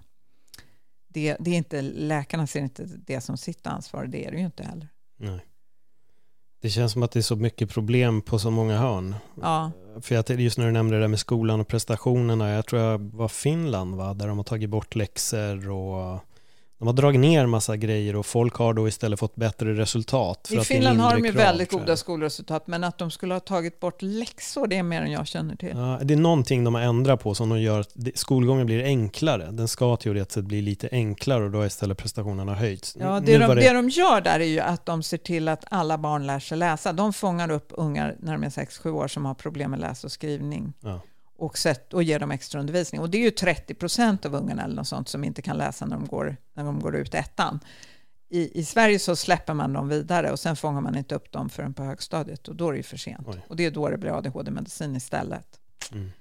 Det, det är inte, läkarna ser inte det som sitt ansvar, det är det ju inte heller. Nej. Det känns som att det är så mycket problem på så många hörn. Ja. För jag, just när du nämnde det där med skolan och prestationerna, jag tror jag var Finland, va? Där de har tagit bort läxor och de har dragit ner massa grejer och folk har då istället fått bättre resultat. För I att Finland har de ju krav, väldigt goda skolresultat, men att de skulle ha tagit bort läxor, det är mer än jag känner till. Ja, det är någonting de har ändrat på som de gör att skolgången blir enklare. Den ska teoretiskt sett bli lite enklare och då istället prestationerna höjts. Ja, det, de, det... det de gör där är ju att de ser till att alla barn lär sig läsa. De fångar upp ungar när de är sex sju år som har problem med läs och skrivning. Ja. Och, sätt, och ger dem extra undervisning. Och det är ju trettio procent av ungarna eller något sånt som inte kan läsa när de går, när de går ut ettan. I, I Sverige så släpper man dem vidare och sen fångar man inte upp dem förrän på högstadiet. Och då är det ju för sent. Oj. Och det är då det blir A D H D-medicin istället. Mm.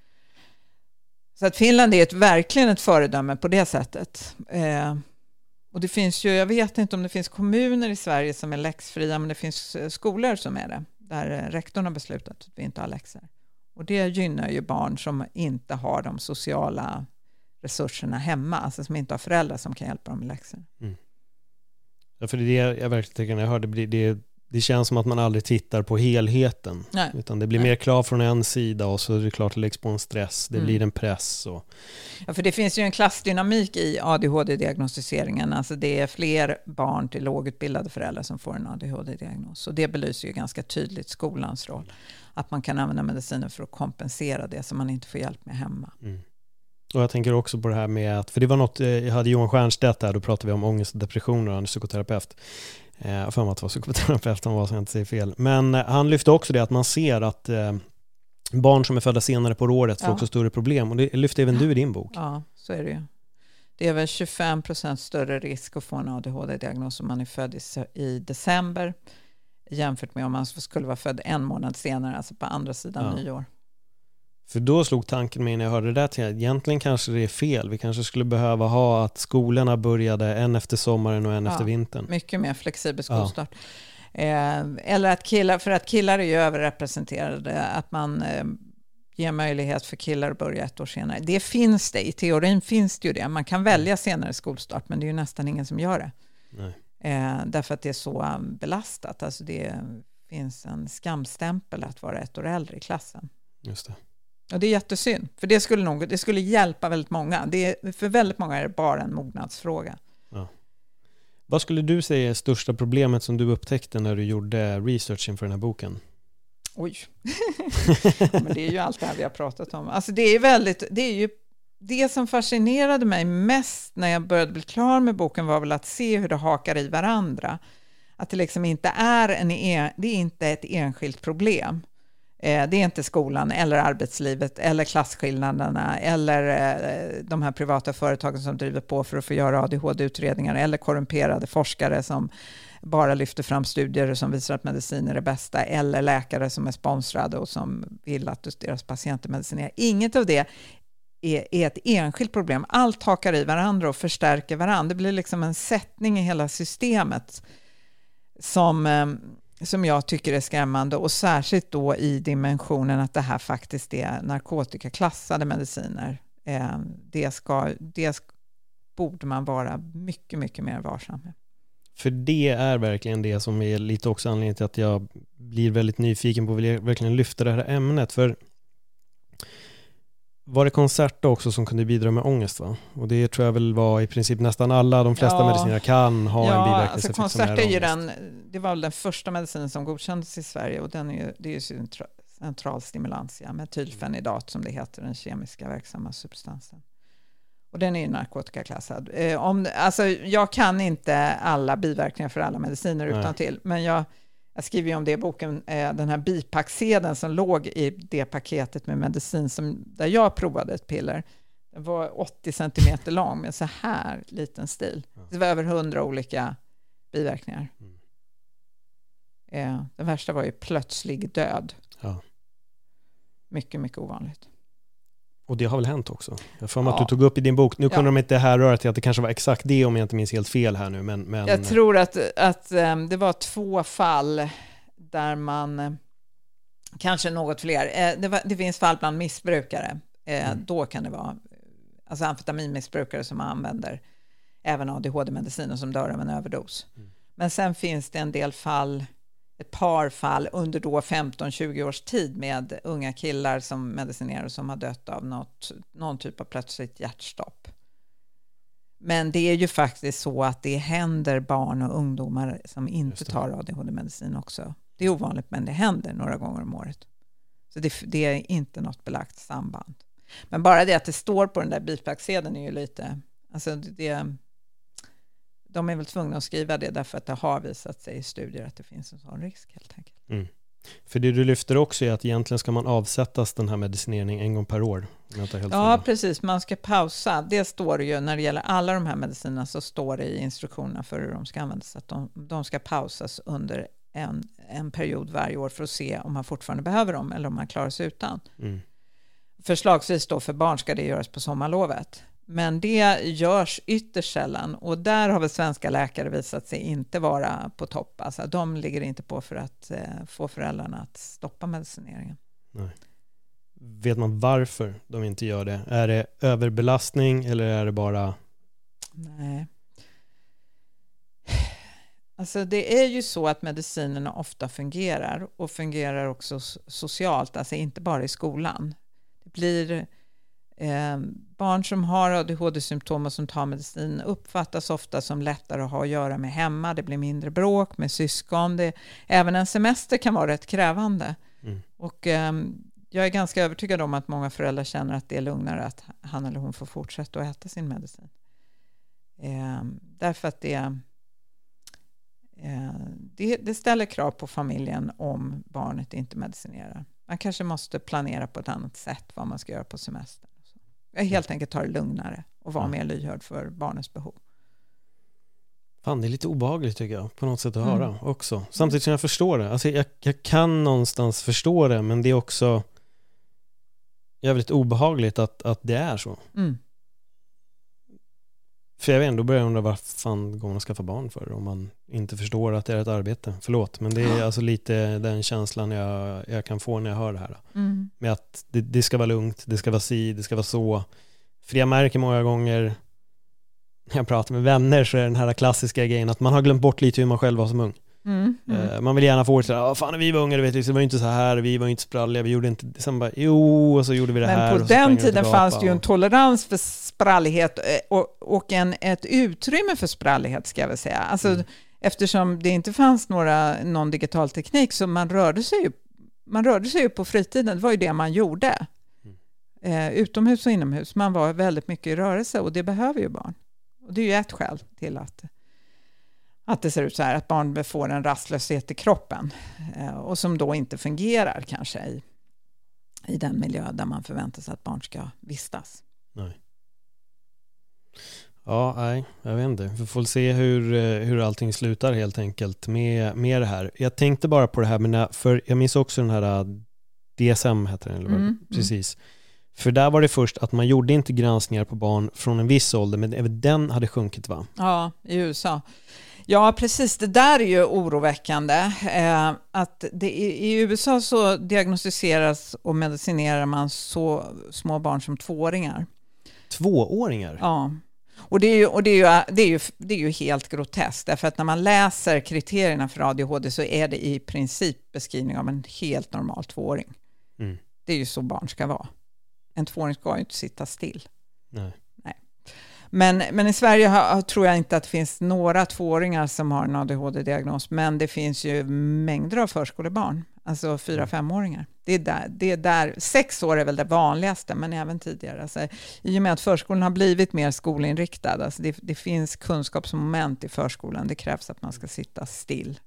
Så att Finland är ett, verkligen ett föredöme på det sättet. Eh, och det finns ju, jag vet inte om det finns kommuner i Sverige som är läxfria, men det finns skolor som är det. Där rektorn har beslutat att vi inte har läxor. Och det gynnar ju barn som inte har de sociala resurserna hemma. Alltså som inte har föräldrar som kan hjälpa dem med läxor. Mm. Ja, för det är det jag verkligen tycker när jag hör det, det, det känns som att man aldrig tittar på helheten. Nej. Utan det blir Nej. mer krav från en sida och så är det klart att det läggs på en stress. Det mm. blir en press. Och... Ja, för det finns ju en klassdynamik i A D H D-diagnostiseringen. Alltså det är fler barn till lågutbildade föräldrar som får en A D H D-diagnos. Och det belyser ju ganska tydligt skolans roll. Att man kan använda mediciner för att kompensera det som man inte får hjälp med hemma. Mm. Och jag tänker också på det här med att, för det var något, jag hade Johan Stiernstedt där, då pratade vi om ångest och depression och han är psykoterapeut. Jag får mig att vara psykoterapeut, han var så jag inte säger fel. Men han lyfte också det att man ser att barn som är födda senare på året får Ja. också större problem. Och det lyfter även du i din bok. Ja, så är det ju. Det är väl tjugofem procent större risk att få en A D H D-diagnos om man är född i, i december jämfört med om man skulle vara född en månad senare, alltså på andra sidan Ja. nyår. För då slog tanken mig när jag hörde det där till att egentligen kanske det är fel. Vi kanske skulle behöva ha att skolorna började en efter sommaren och en Ja, efter vintern. Mycket mer flexibel skolstart. Ja. Eh, eller att killar, för att killar är ju överrepresenterade, att man eh, ger möjlighet för killar att börja ett år senare. Det finns det, i teorin finns det ju det. Man kan välja senare skolstart, men det är ju nästan ingen som gör det. Nej. Eh, därför att det är så belastat. Alltså det finns en skamstämpel att vara ett år äldre i klassen. Just det. Och det är jättesynd, för det skulle, nog, det skulle hjälpa väldigt många. Det är, för väldigt många är det bara en mognadsfråga. Ja. Vad skulle du säga är största problemet som du upptäckte när du gjorde research inför den här boken? Oj, men det är ju allt det här vi har pratat om. Alltså det är väldigt, det är ju det som fascinerade mig mest när jag började bli klar med boken var väl att se hur det hakar i varandra. Att det liksom inte är, en, det är inte ett enskilt problem. Det är inte skolan eller arbetslivet eller klasskillnaderna eller de här privata företagen som driver på för att få göra A D H D-utredningar eller korrumperade forskare som bara lyfter fram studier som visar att medicin är det bästa eller läkare som är sponsrade och som vill att deras patienter medicinerar. Inget av det är, är ett enskilt problem. Allt hakar i varandra och förstärker varandra. Det blir liksom en sättning i hela systemet som... som jag tycker är skrämmande, och särskilt då i dimensionen att det här faktiskt är narkotikaklassade mediciner. Eh, det, ska, det ska, borde man vara mycket, mycket mer varsam med. För det är verkligen det som är lite också anledningen till att jag blir väldigt nyfiken på att verkligen lyfta det här ämnet. För var det Concerta också som kunde bidra med ångest, va? Och det tror jag väl var i princip nästan alla, de flesta ja, mediciner kan ha ja, en biverkningseffekt alltså som är Concerta är ju ångest. den, det var väl den första medicinen som godkändes i Sverige, och den är ju, det är ju central, central stimulantia, metylfenidat som det heter, den kemiska verksamma substansen. Och den är ju narkotikaklassad. Eh, om, alltså, jag kan inte alla biverkningar för alla mediciner utan till, men jag, jag skriver ju om det i boken, eh, den här bipacksedeln som låg i det paketet med medicin som, där jag provade ett piller. Den var åttio centimeter lång med så här liten stil. Det var över hundra olika biverkningar. Mm. Eh, den värsta var ju plötslig död. Ja. Mycket, mycket ovanligt. Och det har väl hänt också? Jag får mig Ja. att du tog upp i din bok, nu kunde Ja. de inte härröra till att det kanske var exakt det om jag inte minns helt fel här nu. Men, men... Jag tror att, att um, det var två fall där man, uh, kanske något fler, uh, det, var, det finns fall bland missbrukare. Uh, mm. Då kan det vara alltså amfetaminmissbrukare som använder även A D H D-mediciner som dör av en överdos. Mm. Men sen finns det en del fall, ett par fall under då femton tjugo års tid med unga killar som medicinerar och som har dött av något, någon typ av plötsligt hjärtstopp. Men det är ju faktiskt så att det händer barn och ungdomar som inte tar A D H D-medicin också. Det är ovanligt, men det händer några gånger om året. Så det, det är inte något belagt samband. Men bara det att det står på den där bipacksedeln är ju lite... Alltså det, de är väl tvungna att skriva det därför att det har visat sig i studier att det finns en sån risk helt enkelt. Mm. För det du lyfter också är att egentligen ska man avsättas den här medicineringen en gång per år. Helt ja, fel. Precis. Man ska pausa. Det står det ju när det gäller alla de här medicinerna, så står det i instruktionerna för hur de ska användas att de, de ska pausas under en, en period varje år för att se om man fortfarande behöver dem eller om man klarar sig utan. Mm. Förslagsvis då för barn ska det göras på sommarlovet. Men det görs ytterst sällan, och där har väl svenska läkare visat sig inte vara på topp. Alltså, de ligger inte på för att eh, få föräldrarna att stoppa medicineringen. Nej. Vet man varför de inte gör det? Är det överbelastning eller är det bara... Nej. Alltså det är ju så att medicinerna ofta fungerar och fungerar också socialt, alltså inte bara i skolan. Det blir... Eh, barn som har A D H D-symptom och som tar medicin uppfattas ofta som lättare att ha att göra med hemma. Det blir mindre bråk med syskon. Det, även en semester kan vara rätt krävande. Mm. Och eh, jag är ganska övertygad om att många föräldrar känner att det är lugnare att han eller hon får fortsätta att äta sin medicin. Eh, därför att det, eh, det, det ställer krav på familjen om barnet inte medicinerar. Man kanske måste planera på ett annat sätt vad man ska göra på semestern. Jag helt enkelt tar det lugnare och vara mm. mer lyhörd för barnens behov. Fan, det är lite obehagligt tycker jag på något sätt att mm. höra också. Samtidigt som jag förstår det. Alltså jag, jag kan någonstans förstå det, men det är också jävligt obehagligt att, att det är så. Mm. För jag vet ändå börjar undra vad fan går man att skaffa barn för om man inte förstår att det är ett arbete. Förlåt, men det är alltså lite den känslan jag, jag kan få när jag hör det här. Mm. Med att det, det ska vara lugnt, det ska vara si, det ska vara så. För jag märker många gånger när jag pratar med vänner så är den här klassiska grejen att man har glömt bort lite hur man själv var som ung. Mm, mm. Man vill gärna få det så här, fan vi var unga, vet, det var ju inte så här, vi var inte spralliga, vi gjorde inte, sen bara, jo, och så gjorde vi det men här. Men på den tiden fanns det ju en tolerans för sprallighet och, och en, ett utrymme för sprallighet ska jag väl säga. Alltså, mm. eftersom det inte fanns några, någon digital teknik så man rörde sig ju, man rörde sig ju på fritiden, det var ju det man gjorde. Mm. Eh, utomhus och inomhus, man var väldigt mycket i rörelse och det behöver ju barn. Och det är ju ett skäl till att Att det ser ut så här, att barn får en rastlöshet i kroppen eh, och som då inte fungerar kanske i, i den miljö där man förväntar sig att barn ska vistas. Nej. Ja, nej, jag vet inte. Vi får se hur, hur allting slutar helt enkelt med, med det här. Jag tänkte bara på det här, men för jag minns också den här D S M heter den, eller vad? Mm, precis. Mm. För där var det först att man gjorde inte granskningar på barn från en viss ålder, men även den hade sjunkit, va? Ja, i U S A. Ja, precis. Det där är ju oroväckande. Eh, att det, i U S A så diagnostiseras och medicinerar man så små barn som tvååringar. Tvååringar? Ja. Och det är ju, och det är ju, det är ju, det är ju helt groteskt. Därför att när man läser kriterierna för A D H D så är det i princip beskrivning av en helt normal tvååring. Mm. Det är ju så barn ska vara. En tvååring ska ju inte sitta still. Nej. Nej. Men, men i Sverige har, tror jag inte att det finns några tvååringar som har en A D H D-diagnos. Men det finns ju mängder av förskolebarn. Alltså fyra, femåringar. Det är där, det är där, sex år är väl det vanligaste, men även tidigare. Alltså, i och med att förskolan har blivit mer skolinriktad. Alltså det, det finns kunskapsmoment i förskolan. Det krävs att man ska sitta still.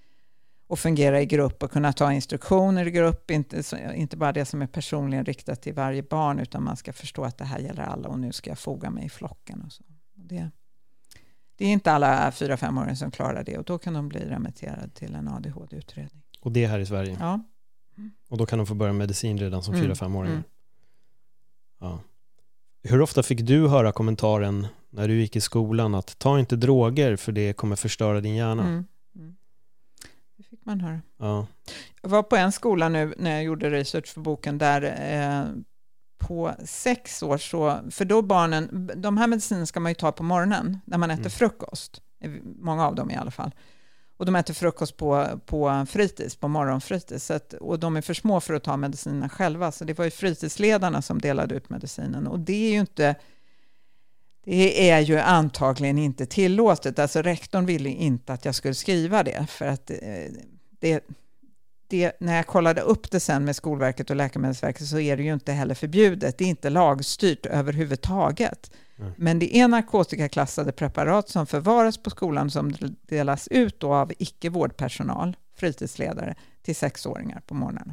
Och fungera i grupp och kunna ta instruktioner i grupp. Inte, inte bara det som är personligen riktat till varje barn, utan man ska förstå att det här gäller alla och nu ska jag foga mig i flocken. Och så. Det, det är inte alla fyra femåringar som klarar det och då kan de bli remitterade till en A D H D-utredning. Och det är här i Sverige? Ja. Mm. Och då kan de få börja medicin redan som mm. fyra femåringar? Mm. Ja. Hur ofta fick du höra kommentaren när du gick i skolan att ta inte droger för det kommer förstöra din hjärna? Mm. Mm. Det fick man höra. Ja. Jag var på en skola nu när jag gjorde research för boken där eh, på sex år så, för då barnen, de här medicinerna ska man ju ta på morgonen när man äter mm. frukost. Många av dem i alla fall. Och de äter frukost på, på fritids, på morgonfritids. Så att, och de är för små för att ta medicinerna själva. Så det var ju fritidsledarna som delade ut medicinen. Och det är ju inte, det är ju antagligen inte tillåtet. Alltså rektorn ville inte att jag skulle skriva det. För att det, det, när jag kollade upp det sen med Skolverket och Läkemedelsverket så är det ju inte heller förbjudet. Det är inte lagstyrt överhuvudtaget. Mm. Men det är narkotikaklassade preparat som förvaras på skolan som delas ut då av icke-vårdpersonal, fritidsledare, till sexåringar på morgnarna.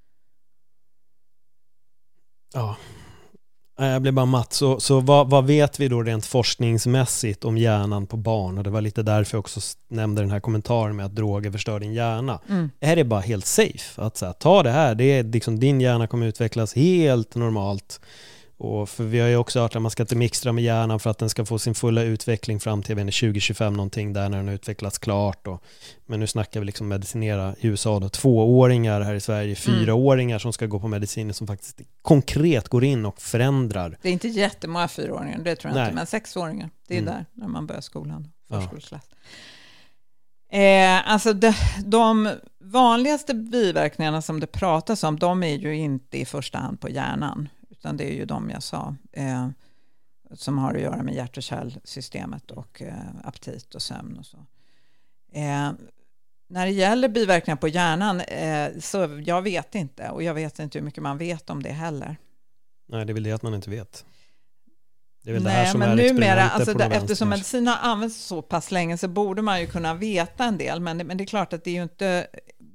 Ja, jag blev bara matt. Så, så vad, vad vet vi då rent forskningsmässigt om hjärnan på barn? Och det var lite därför jag också nämnde den här kommentaren med att droger förstör din hjärna. Mm. Är det bara helt safe att så här, ta det här? Det är liksom, din hjärna kommer utvecklas helt normalt. Och för vi har ju också hört att man ska inte mixtra med hjärnan för att den ska få sin fulla utveckling fram till tjugo tjugofem någonting där när den har utvecklats klart. Och, men nu snackar vi liksom medicinera i U S A då, tvååringar här i Sverige, fyraåringar mm. som ska gå på mediciner som faktiskt konkret går in och förändrar. Det är inte jättemånga fyraåringar, det tror jag Nej. inte, men sexåringar, det är mm. där när man börjar skolan, förskoleklass. Ja. Eh, alltså de, de vanligaste biverkningarna som det pratas om, de är ju inte i första hand på hjärnan. Utan det är ju de jag sa eh, som har att göra med hjärt- och kärlsystemet och eh, aptit och sömn och så. Eh, när det gäller biverkningar på hjärnan eh, så jag vet inte och jag vet inte hur mycket man vet om det heller. Nej, det är väl det att man inte vet. Det är väl Nej, det här som men är numera, alltså på det, eftersom medicin har använts så pass länge så borde man ju kunna veta en del. Men, men det är klart att det är ju inte,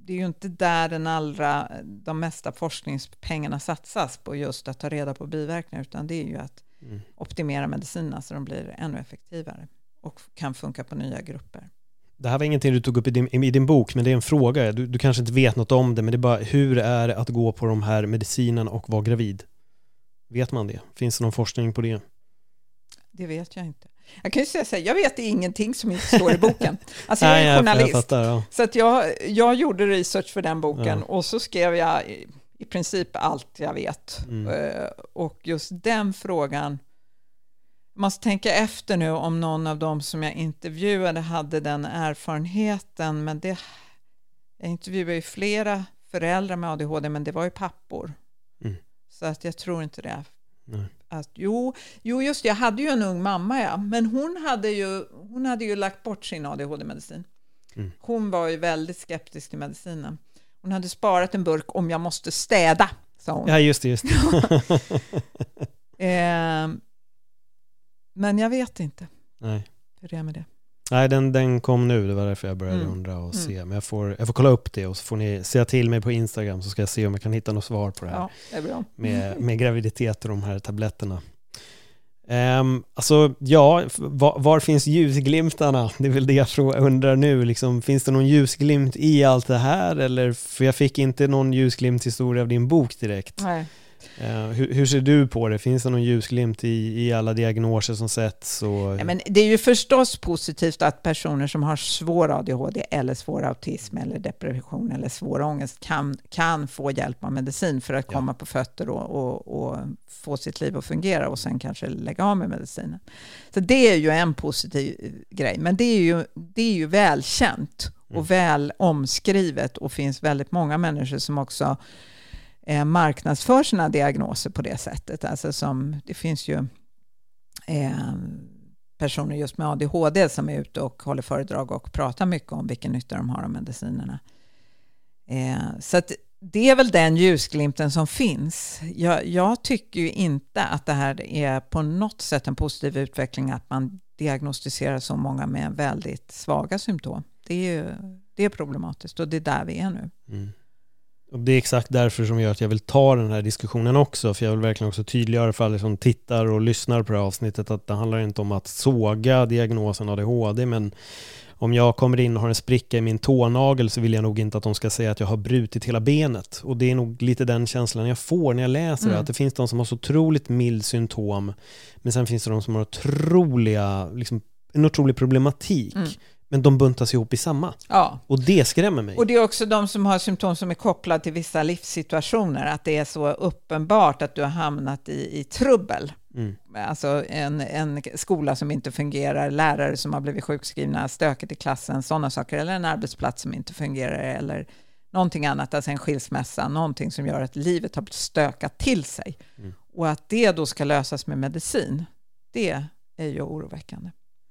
det är ju inte där den allra, de mesta forskningspengarna satsas på just att ta reda på biverkningar, utan det är ju att mm. optimera medicinerna så de blir ännu effektivare och kan funka på nya grupper. Det här var ingenting du tog upp i din, i din bok, men det är en fråga. Du, du kanske inte vet något om det, men det är bara hur är det att gå på de här medicinerna och vara gravid? Vet man det? Finns det någon forskning på det? Det vet jag inte. Jag kan ju säga så här, jag vet ingenting som inte står i boken. Alltså jag är Nej, journalist. Jag fattar, ja. Så att jag, jag gjorde research för den boken ja. och så skrev jag i, i princip allt jag vet. Mm. Uh, och just den frågan, jag måste tänka efter nu om någon av dem som jag intervjuade hade den erfarenheten, men det, jag intervjuade ju flera föräldrar med A D H D, men det var ju pappor. Mm. Så att jag tror inte det. Nej. Att, jo, jo, just det, jag hade ju en ung mamma, ja. Men hon hade ju, hon hade ju lagt bort sin A D H D-medicin. Mm. Hon var ju väldigt skeptisk till medicinen. Hon hade sparat en burk om jag måste städa, sa hon. Ja, just det, just det. eh, men jag vet inte. Nej. Hur det är med det. Nej, den, den kom nu. Det var därför jag började mm. undra och se. Men jag får, jag får kolla upp det och så får ni säga till mig på Instagram så ska jag se om jag kan hitta något svar på det här. Ja, det är bra. Med, med graviditet och de här tabletterna. Um, alltså, ja, var, var finns ljusglimtarna? Det är väl det jag undrar nu. Liksom, finns det någon ljusglimt i allt det här? Eller, för jag fick inte någon ljusglimthistoria av din bok direkt. Nej. Uh, hur, hur ser du på det? Finns det någon ljusglimt i, i alla diagnoser som sätts? Och... Ja, men det är ju förstås positivt att personer som har svår A D H D eller svår autism eller depression eller svår ångest kan, kan få hjälp av medicin för att komma ja. på fötter och, och, och få sitt liv att fungera och sen kanske lägga av med medicinen. Så det är ju en positiv grej, men det är ju, det är ju välkänt och mm. väl omskrivet och finns väldigt många människor som också Eh, marknadsför sina diagnoser på det sättet. Alltså som, det finns ju eh, personer just med A D H D som är ute och håller föredrag och pratar mycket om vilken nytta de har av medicinerna. Eh, så att det är väl den ljusglimten som finns. Jag, jag tycker ju inte att det här är på något sätt en positiv utveckling att man diagnostiserar så många med väldigt svaga symptom. Det är ju det är problematiskt och det är där vi är nu. Mm. Och det är exakt därför som gör att jag vill ta den här diskussionen också, för jag vill verkligen också tydliggöra för alla som tittar och lyssnar på det här avsnittet att det handlar inte om att såga diagnosen A D H D, men om jag kommer in och har en spricka i min tånagel så vill jag nog inte att de ska säga att jag har brutit hela benet. Och det är nog lite den känslan jag får när jag läser mm. det, att det finns de som har så otroligt mild symptom, men sen finns det de som har otroliga, liksom, en otrolig problematik. Mm. Men de buntas ihop i samma. Ja. Och det skrämmer mig. Och det är också de som har symptom som är kopplade till vissa livssituationer. Att det är så uppenbart att du har hamnat i, i trubbel. Mm. Alltså en, en skola som inte fungerar, lärare som har blivit sjukskrivna, stöket i klassen, sådana saker. Eller en arbetsplats som inte fungerar. Eller någonting annat, alltså en skilsmässa. Någonting som gör att livet har stökat till sig. Mm. Och att det då ska lösas med medicin, det är ju oroväckande.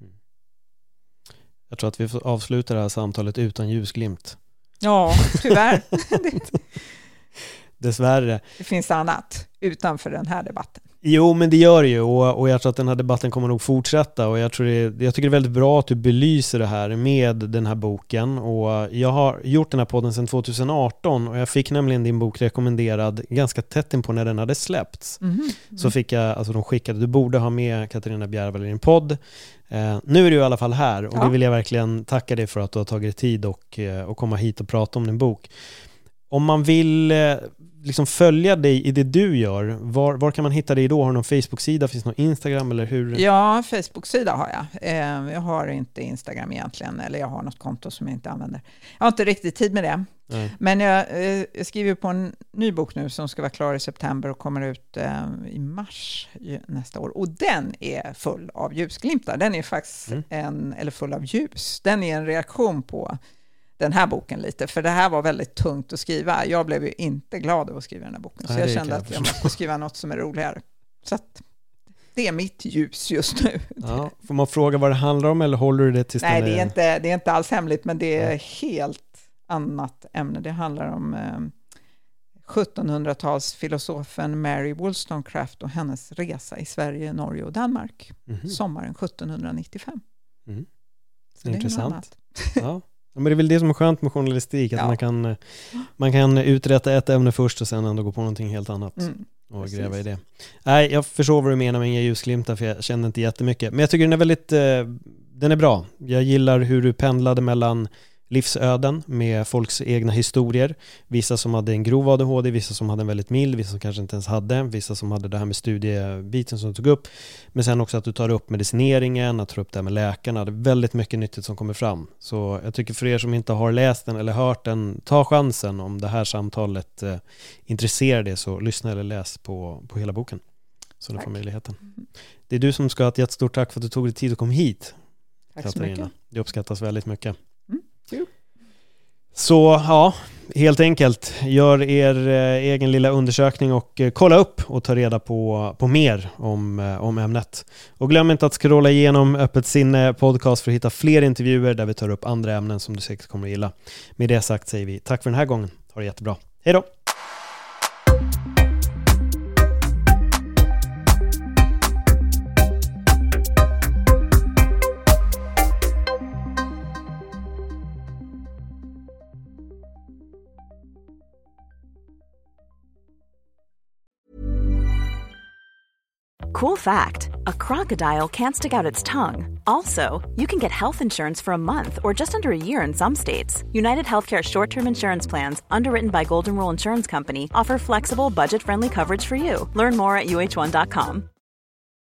Jag tror att vi får avsluta det här samtalet utan ljusglimt. Ja, tyvärr. Dessvärre. Det finns annat utanför den här debatten. Jo, men det gör det ju. Och, och jag tror att den här debatten kommer nog fortsätta. Och jag, tror det, jag tycker det är väldigt bra att du belyser det här med den här boken. Och jag har gjort den här podden sedan tjugo arton. Och jag fick nämligen din bok rekommenderad ganska tätt in på när den hade släppts. Mm. Mm. Så fick jag, alltså de skickade, du borde ha med Katarina Bjärvall i din podd. Eh, nu är du i alla fall här. Och ja. det vill jag verkligen tacka dig för att du har tagit tid och, och komma hit och prata om din bok. Om man vill eh, liksom följa dig i det du gör, var, var kan man hitta dig då? Har du någon Facebook-sida? Finns det någon Instagram? Eller hur? Ja, Facebook-sida har jag. Eh, jag har inte Instagram egentligen, eller jag har något konto som jag inte använder. Jag har inte riktigt tid med det. Nej. Men jag, eh, jag skriver på en ny bok nu som ska vara klar i september och kommer ut eh, i mars nästa år. Och den är full av ljusglimtar. Den är faktiskt mm. en, eller full av ljus. Den är en reaktion på den här boken lite, för det här var väldigt tungt att skriva. Jag blev ju inte glad av att skriva den här boken, så Nej, jag kände jag att jag måste skriva något som är roligare. Så att det är mitt ljus just nu. Ja, får man fråga vad det handlar om eller håller du det tills Nej, det är... är inte, det är inte alls hemligt, men det är ja. helt annat ämne. Det handlar om eh, sjuttonhundratalsfilosofen Mary Wollstonecraft och hennes resa i Sverige, Norge och Danmark mm-hmm. sommaren sjuttonhundranittiofem. Mm. Så intressant. Ja. Ja, men det är väl det som är skönt med journalistik, att ja. man, kan, man kan uträtta ett ämne först och sen ändå gå på någonting helt annat mm, och precis. gräva i det. Nej, jag förstår vad du menar med inga ljusglimtar, för jag känner inte jättemycket. Men jag tycker den är väldigt, eh, den är bra. Jag gillar hur du pendlade mellan livsöden med folks egna historier. Vissa som hade en grov A D H D, vissa som hade en väldigt mild, vissa som kanske inte ens hade, vissa som hade det här med studiebiten som du tog upp. Men sen också att du tar upp medicineringen, att ta upp det här med läkarna. Det är väldigt mycket nyttigt som kommer fram. Så jag tycker för er som inte har läst den eller hört den, ta chansen om det här samtalet eh, intresserar det, så lyssna eller läs på, på hela boken. Så du får möjligheten. Det är du som ska ha ett jättestort tack för att du tog dig tid och kom hit. Tack så mycket. Det uppskattas väldigt mycket. Mm. Så ja, helt enkelt, gör er eh, egen lilla undersökning och eh, kolla upp och ta reda på, på mer om, eh, om ämnet. Och glöm inte att scrolla igenom Öppet sinne podcast för att hitta fler intervjuer där vi tar upp andra ämnen som du säkert kommer att gilla. Med det sagt säger vi tack för den här gången. Ha det jättebra. Hej då! Cool fact, a crocodile can't stick out its tongue. Also, you can get health insurance for a month or just under a year in some states. United Healthcare short-term insurance plans, underwritten by Golden Rule Insurance Company, offer flexible, budget-friendly coverage for you. Learn more at U H one dot com.